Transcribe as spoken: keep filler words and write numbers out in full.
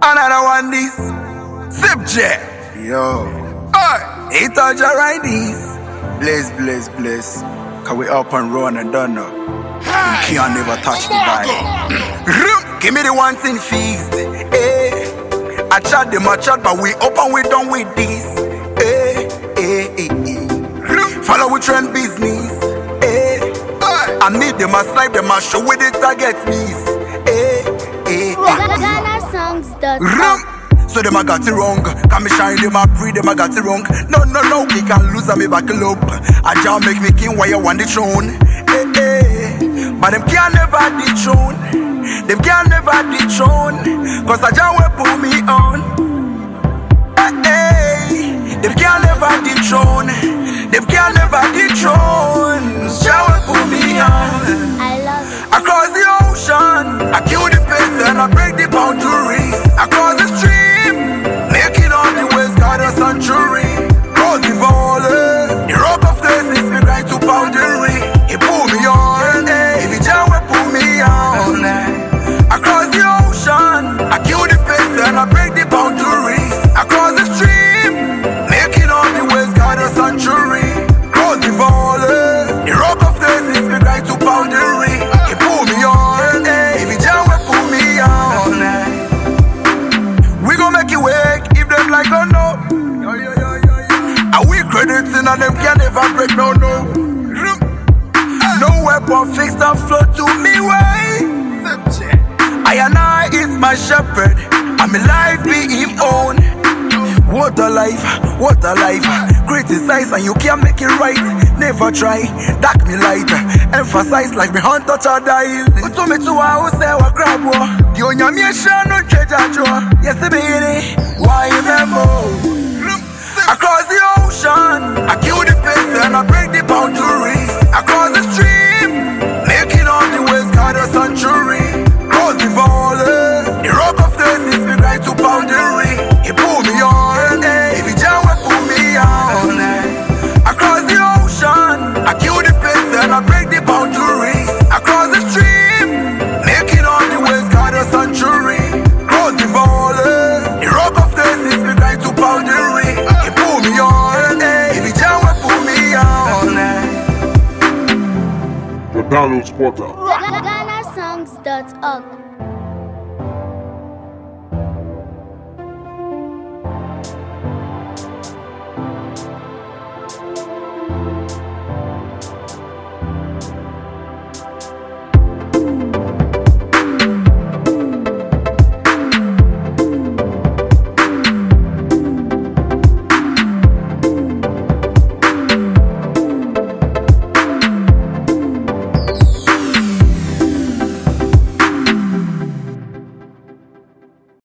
Another one this Zip Jet. Yo. Hey, he touch your right this. Bless, bless, bless. Cause we up and run and done now. You can't never touch the vibe. Give me the one thing feast. Hey. I chat them, I chat, but we up and we done with this. Hey, hey, hey, hey. Follow with trend business. Hey. I need them, I snipe them, I show with the target miss. Hey, hey, hey. Ghana songs dot com. So them I got it wrong. Can me shine them, I pray them I got it wrong. No, no, no, we can lose and me back up. I just make me king while you want the throne. Hey, hey. But them can't never dethrone. Them can't never dethrone. Cause I just will put me on. Hey, hey. Them can't never dethrone. Them can't never dethrone. Just will put me on. I love it. Across the ocean, I kill the pace and I break the boundaries. Across the stream, making all the ways, got a century. Cross the valley, the rock of this is me right to boundary. He pull me on, hey, the jam will pull me on. Across the ocean, I kill the pace and I break the boundaries. Across the stream, making all the ways, got a century. Cross the valley, the rock of this is me right to boundary. He pull me on, hey, the jam will pull me on. We gon' make it work if them like or no. And we crediting and them can never break, no, no. No weapon fixed and flow to me way. I and I is my shepherd, and my life be him own. What a life, what a life. Criticize and you can't make it right. Never try, dark me light. Emphasize like me hunt touch or die. Uto me to a house say wa crab wo. The onya me share no treasure drawer. Yes baby, why remember? Across the ocean, I kill the pace and I break the boundaries. Across the stream, making all the ways got a century. Cross the valley, the rock of this is me right to boundary. He pull me on, hey, the jam will pull me on. Across the ocean, I kill the pace and I break the boundaries. Across the stream, making all the ways got a century. Cross the valley, the rock of this is me right to boundary. He pull me on, hey, the jam will pull me on. The download spotter. Ghana songs dot org